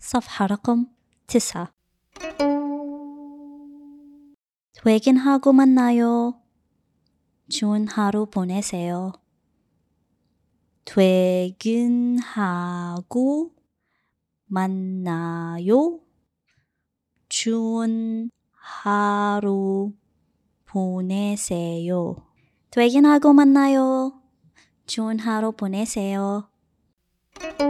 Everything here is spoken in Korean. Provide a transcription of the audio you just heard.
صفحة رقم 9. 퇴근하고 만나요. 좋은 하루 보내세요. 퇴근하고 만나요. 좋은 하루 보내세요. 퇴근하고 만나요. 좋은 하루 보내세요.